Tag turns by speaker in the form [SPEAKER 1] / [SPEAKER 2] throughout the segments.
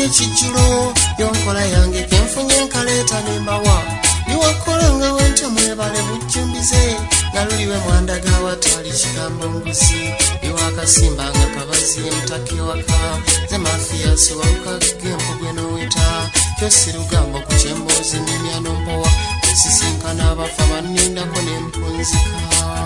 [SPEAKER 1] ekijulo yonkola yange kenfunye nkaleeta nembawa niwakolanga wente mwebale bujjumbize nga luliwe mwandaga watali kigambo nguzi iwakasimba nga kabazi emutake waka ze mafiyasi walukagempo gwenoweta kyosi lugambo ku kyemboozi n'emyano mbowa esisinkana abafa banindako nempunzika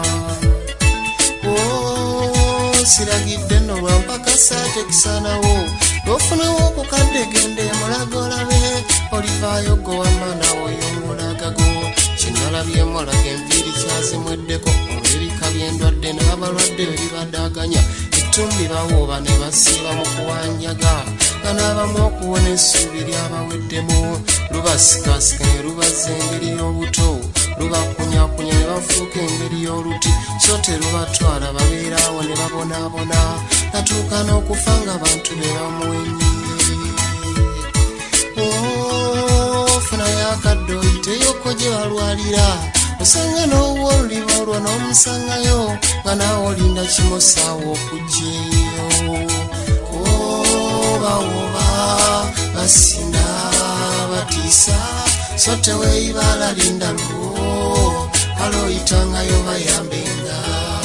[SPEAKER 1] siragidde nno lwampaka saate kisanawo nofunawo okukadde gende mulago olabe olivaayo gowamanawo y'omulagago kinalabyemu olaga enviiri kyazimweddeko olw'ebika by'endwadde n'abalwadde bebibadaganya ettumbi bawooba ne basiiba mu kuwanjaga nga n'abamu okuwona essuubi lyabaweddemu lubasikasika ne lubaza engeri y'obuto lubakunyakunya ne bafuuka engeri y'oluti so terubatwala babeeraawo ne babonaabona natuuka n'okufa ng'abantu be bamuwenye funa yakaddoyi teyoko gye balwalira osanga n'owolulima olwo n'omusangayo nga naawe olinda kimosaawo okugyeyo obawoba basinda batiisa so teweeyibala linda luwo kale oyitangayo bayambenga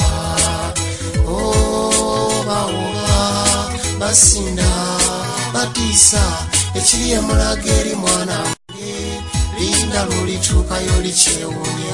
[SPEAKER 1] obawoba basinda batiisa ekiri emulaga eri mwana wange linda lwolituukayo likyewunya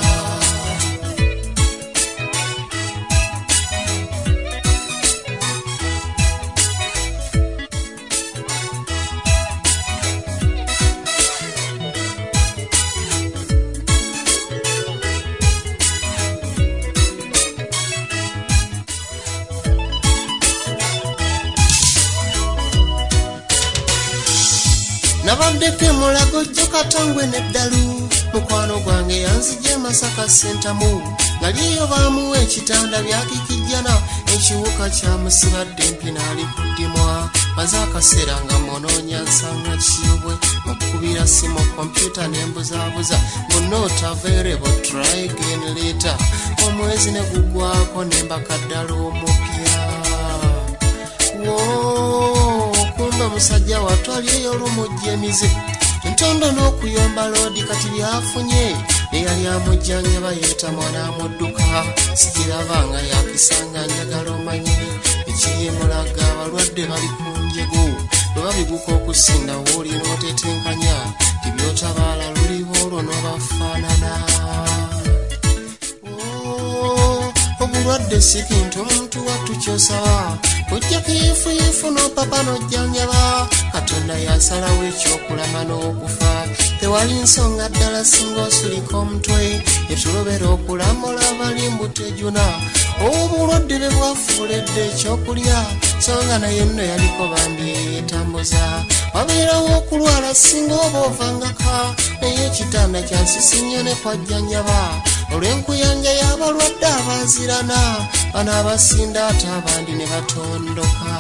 [SPEAKER 1] nabaddeko mulago jjo katangwe neddalu mukwano gwange yanzije Masaka sentamu naliyo baamuwa ekitanda byakikijjana ekiwuka kyamusibadde mpina ali kuddimwa maze akaseera nga monoonya nsanga kiyobwe okukubira simu kompyuta nembuzaabuza not available try again later omwezi ne gugwako nembakaddala omupya kumbe musajja watwaliyo lumujjemize ntondo n'okuyomba loodi kati byafunye eyali amujjanja bayeeta mwana amudduka sikirabanga yakisanga njagala omanyire ekiri emulaga abalwadde bali ku njego bwe babiguka okusinda woolina otetenkanya tibyotabaala luliwo olwo n'obafaanana obulwadde si kintu omuntu wattu kyosaba ojja kiyifuyifu n'opapa n'ojjanjaba katonda yasalawo ekyokulama n'okufa tewali nsonga ddala singa osulika omutwe etulobera okulamula abali mbutejuna obulwadde bwe bwafuuledde ekyokulya songa naye nno yaliko bambi yeetambuza wabeerawo okulwala singa oba ovangaka naye ekitanda kyansisinye ne kwajjanjaba olw'enkuyanja y'abalwadde abaazirana bano abasinda ate abandi ne batondoka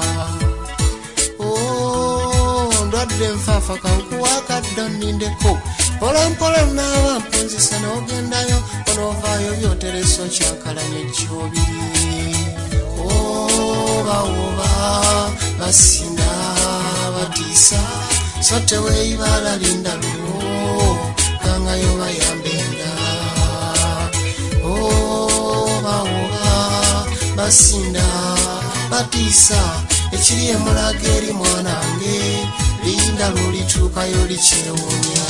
[SPEAKER 1] ndwadde nfaafa kankuwaakadda nnindeko mpolampola naaba mpunzisa n'ogendayo onoovaayo byotereso kyankalanya ejjoobiri obawoba basinda batiisa so teweeyibala linda luwo kangayo bayambenga obawoba basinda batiisa ekiri emulaga eri mwanange linda lwolituukayo likyewunya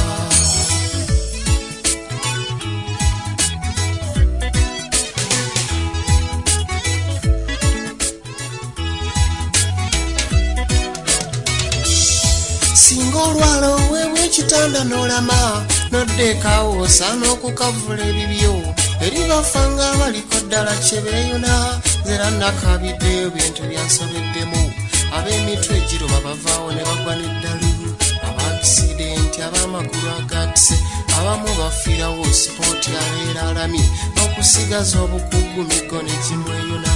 [SPEAKER 1] singa olwala oweebwa ekitanda n'olama n'oddeekaawo osaana okukavula ebibyo eribafanga abaliko ddala kye beeyuna zera nakabiddeyo bintu byansobeddemu ab'emitwe egiroba bavaawo ne bagwa n'eddalu ab'akisidenti ab'amagulu agatise abamu bafiirawo sipooti abeera alami n'okusigaza obukugu migo ne gimweyuna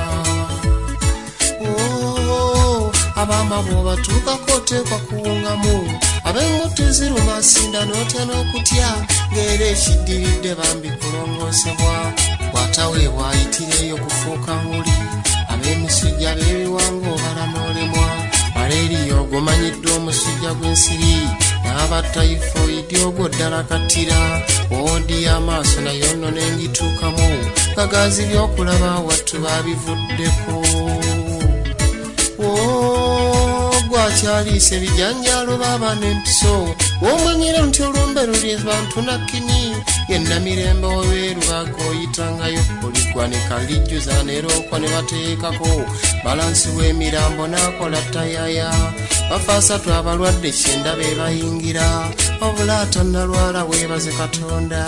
[SPEAKER 1] abaama bw'obatuukako oteekwa kuwungamu ab'engutu ziruma asinda n'otya n'okutya ng'era ekiddiridde bambi kulongoosebwa bw'ataweebwa ayitireeyo kufuuka nguli ab'emisujja b'ebiwango obala n'olemwa malaria ogumanyiddwa omusujja gw'ensiri n'aba typhoid ogwo ddala kattira odi y'amaaso nayo nno n'engituukamu kagazi by'okulaba wattu baabivuddeko gwakyaliisa ebijanjaalo baaba n'empiso womanyira nti olumbe luli bantu nakkini yenna mirembe obeeru bagooyitangayo oligwanika lijjuza nerookwa ne bateekako balansi w'emirambo n'akola tayaya bafaasatu abalwadde 9 be bayingira obulaata nalwala weebaze Katonda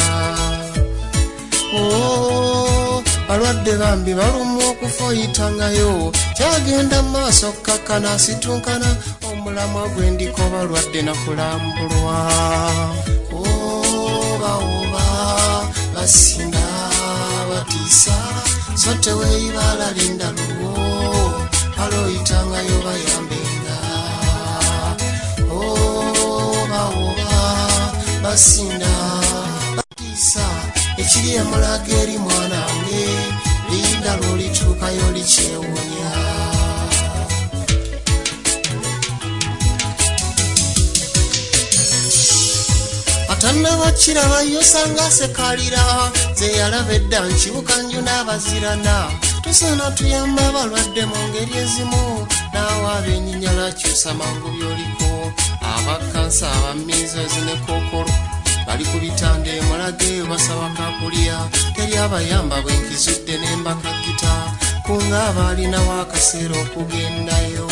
[SPEAKER 1] balwadde bambi balumwa okufa oyitangayo kyagenda mu maaso kakkana asitunkana omulamwa gw'endiko balwadde nakulambulwa oba basinda batiisa so teweeyibala linda luwo pala oyitangayo bayambenga oba basinda batiisa ekiri emulaga eri mwanange linda lwolituukayo likyewunya atannabakirabayo sanga sekalira ze yalaba edda nkibuka nju n'abazirana tusana tuyamba abalwadde mu ngeri ezimu naawe abenyinyala kyusa mangu byoliko abakansa abamiizozi ne kookolo bali ku bitanda emulaga eyo basaba kakulya teri abayamba bwenkizudde n'embakagita kunga abaalinawo akaseera okugendayo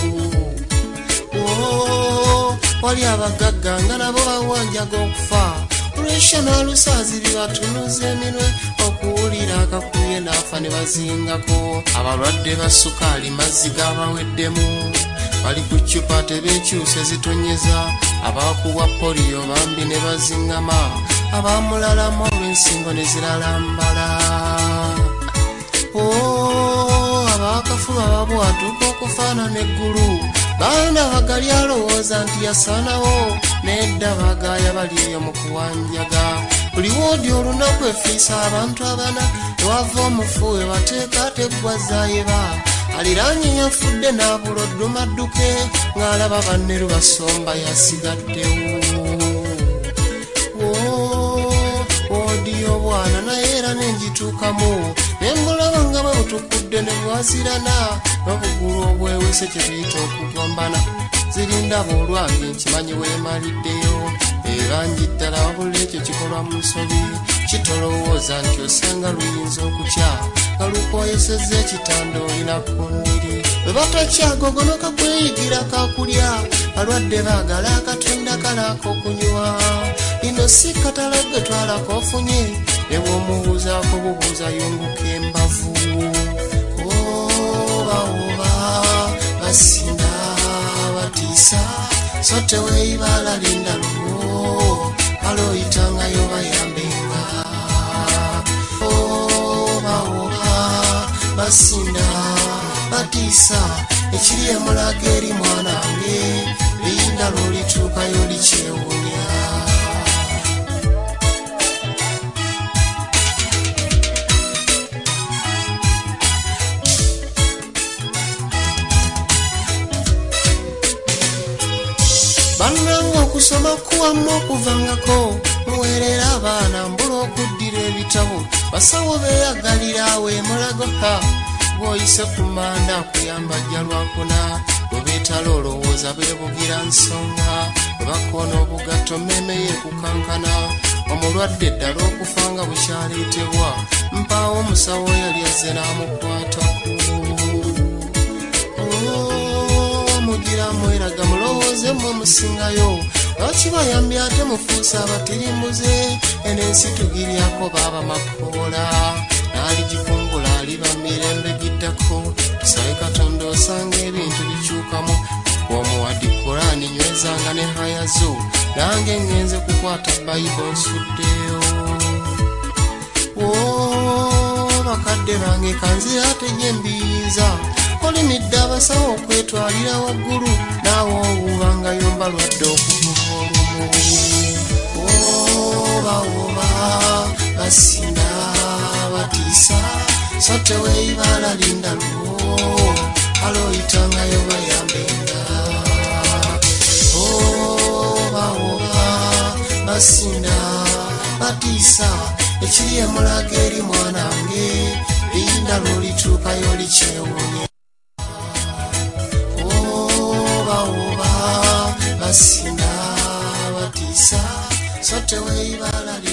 [SPEAKER 1] wali abagagga nga nabo bawanjaga okufa olwesha n'alusaazi bibatunuza eminwe okuwulira akakuye n'afa ne bazingako abalwadde ba sukaali mazzi gabaweddemu bali ku ccupa tebeekyuse zitonyeza abakubwa poliyo bambi ne bazingama abamulalamu olw'ensingo ne ziralambala abakafuba babwatuka okufaanana eggulu baana bagali alowooza nti yasaanawo nedda bagaaya bali eyo mu kuwanjaga buli woodi olunaku efiisa abantu abana ewava omufu we bateeka teggwazaayeba aliraanye yafudde n'abuloduma adduke ng'alaba banneru basomba yasigaddewo woodi y'obwana naye era n'engituukamu nembulaba nga babutukudde ne bwazirana n'obugulu obwewese kye biyita okugombana zirindaba olwange nkimanyi weemaliddeyo ebangi ddala wabula ekyo kikolwa mu nsobi kitolowooza nti osanga luyinza okukya nga lukoyesezza ekitanda olina ku ndiri bwe batakyagogonoka kweyigira kakulya balwadde baagala akatonda kalaako okunywa lino si katala gwe twalako ofunye ne bw'omubuuzaako bubuuza yunguka embavu oba basinda batiisa so teweeyibala linda luwo pala oyitangayo bayambenga oba basinda batiisa ekiri emulaga eri mwanange linda lwolituukayo likyewunya bannange okusoma kuwamu okuvangako muweerera abaana mbula okuddira ebitabo basawo beeyagalira awo emulago bw'oyise ku manda akuyamba ajja lwakuna bwe beetala olowooza beebugira nsonga bwe bakoona obugatto mmeme yeekukankana omulwadde eddala okufa nga bukyaleetebwa mpaawo omusawo yali azze n'amukwatako mugira mweraga mulowooze mmwe musingayo lwaki bayambye ate mufuusa abatirimbuze enensi tugiryako baaba makoola n'aligikungula aliba mirembe giddako tusabe Katonda osanga ebintu bikyukamu omuwaddi Kuraani nywezanga ne hayazo nange ngenze kukwata bayibo nsuddeyo bakadde bange kanzira tenye mbiyinza olimidde abasawo okwetwalira waggulu naawe owubangayo mbalwadde okuvuba olumu oba basinda batiisa so teweeyibala linda luwo pala oyitangayo bayambenga basinda batiisa ekiri emulaga eri mwanange linda lwolituukayo likyewunya oba basinda batiisa so teweibala